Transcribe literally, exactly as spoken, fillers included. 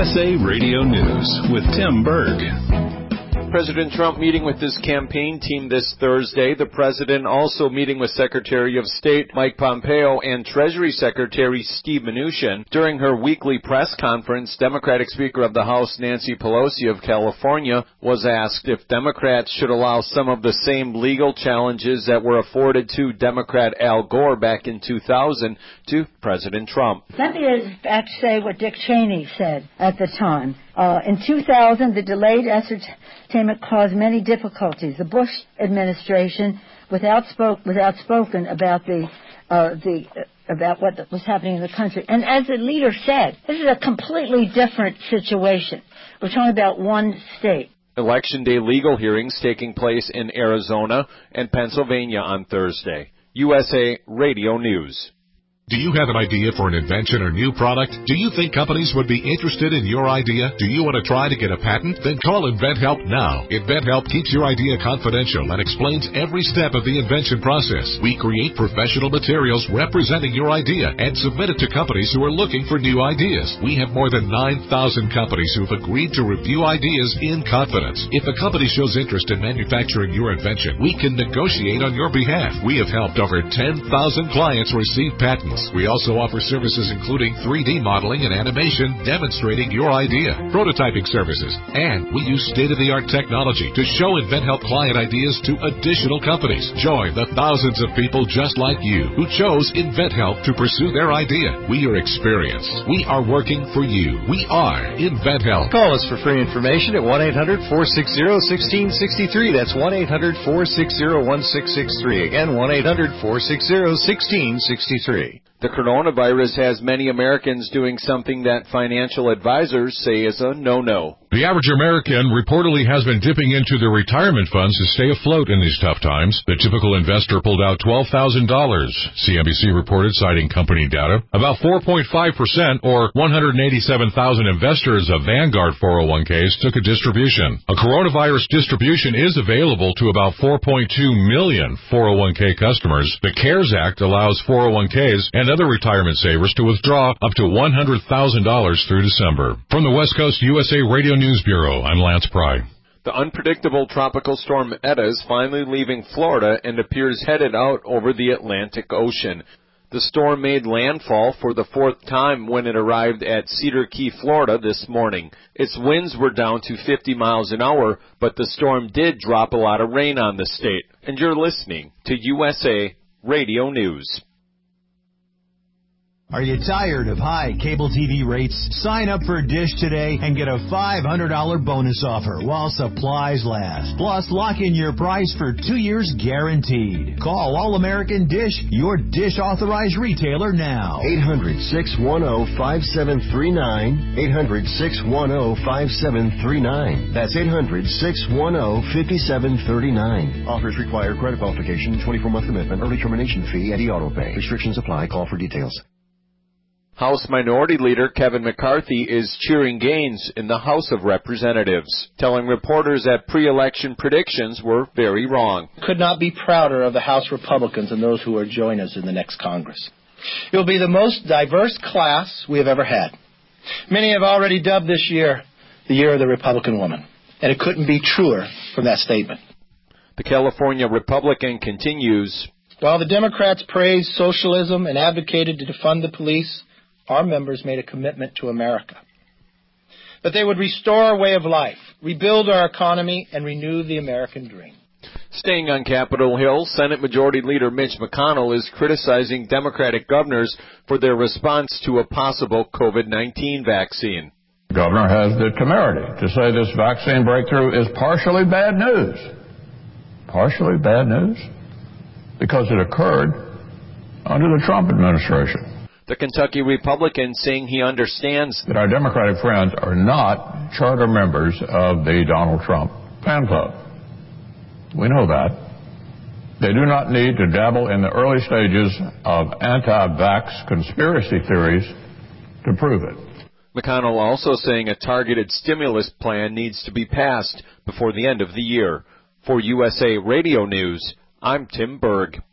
S A Radio News with Tim Berg. President Trump meeting with his campaign team this Thursday. The president also meeting with Secretary of State Mike Pompeo and Treasury Secretary Steve Mnuchin. During her weekly press conference, Democratic Speaker of the House Nancy Pelosi of California was asked if Democrats should allow some of the same legal challenges that were afforded to Democrat Al Gore back in two thousand to President Trump. Let me in fact say what Dick Cheney said at the time. Uh, in two thousand, the delayed ascertainment caused many difficulties. The Bush administration, without spoke, without spoken about the uh, the uh, about what was happening in the country. And as the leader said, this is a completely different situation. We're talking about one state. Election Day legal hearings taking place in Arizona and Pennsylvania on Thursday. U S A Radio News. Do you have an idea for an invention or new product? Do you think companies would be interested in your idea? Do you want to try to get a patent? Then call InventHelp now. InventHelp keeps your idea confidential and explains every step of the invention process. We create professional materials representing your idea and submit it to companies who are looking for new ideas. We have more than nine thousand companies who have agreed to review ideas in confidence. If a company shows interest in manufacturing your invention, we can negotiate on your behalf. We have helped over ten thousand clients receive patents. We also offer services including three D modeling and animation demonstrating your idea, prototyping services, and we use state-of-the-art technology to show InventHelp client ideas to additional companies. Join the thousands of people just like you who chose InventHelp to pursue their idea. We are experienced. We are working for you. We are InventHelp. Call us for free information at one eight hundred four six zero one six six three. That's one eight hundred four six zero one six six three. Again, one eight hundred four six zero one six six three. The coronavirus has many Americans doing something that financial advisors say is a no-no. The average American reportedly has been dipping into their retirement funds to stay afloat in these tough times. The typical investor pulled out twelve thousand dollars, C N B C reported, citing company data. About four point five percent, or one hundred eighty-seven thousand investors of Vanguard four oh one k's took a distribution. A coronavirus distribution is available to about four point two million four oh one k customers. The CARES Act allows four oh one k's and other retirement savers to withdraw up to one hundred thousand dollars through December. From the West Coast U S A Radio News Bureau, I'm Lance Pry. The unpredictable tropical storm Eta is finally leaving Florida and appears headed out over the Atlantic Ocean. The storm made landfall for the fourth time when it arrived at Cedar Key, Florida this morning. Its winds were down to fifty miles an hour, but the storm did drop a lot of rain on the state. And you're listening to U S A Radio News. Are you tired of high cable T V rates? Sign up for Dish today and get a five hundred dollars bonus offer while supplies last. Plus, lock in your price for two years guaranteed. Call All-American Dish, your Dish authorized retailer now. eight hundred, six one zero, five seven three nine. eight hundred, six one zero, five seven three nine. That's eight hundred, six one zero, five seven three nine. Offers require credit qualification, twenty-four month commitment, early termination fee, and e-auto pay. Restrictions apply. Call for details. House Minority Leader Kevin McCarthy is cheering gains in the House of Representatives, telling reporters that pre-election predictions were very wrong. Could not be prouder of the House Republicans and those who will join us in the next Congress. It will be the most diverse class we have ever had. Many have already dubbed this year the year of the Republican woman, and it couldn't be truer from that statement. The California Republican continues. While the Democrats praised socialism and advocated to defund the police, our members made a commitment to America, that they would restore our way of life, rebuild our economy, and renew the American dream. Staying on Capitol Hill, Senate Majority Leader Mitch McConnell is criticizing Democratic governors for their response to a possible COVID nineteen vaccine. The governor has the temerity to say this vaccine breakthrough is partially bad news. Partially bad news? Because it occurred under the Trump administration. The Kentucky Republican saying he understands that our Democratic friends are not charter members of the Donald Trump fan club. We know that. They do not need to dabble in the early stages of anti-vax conspiracy theories to prove it. McConnell also saying a targeted stimulus plan needs to be passed before the end of the year. For U S A Radio News, I'm Tim Berg.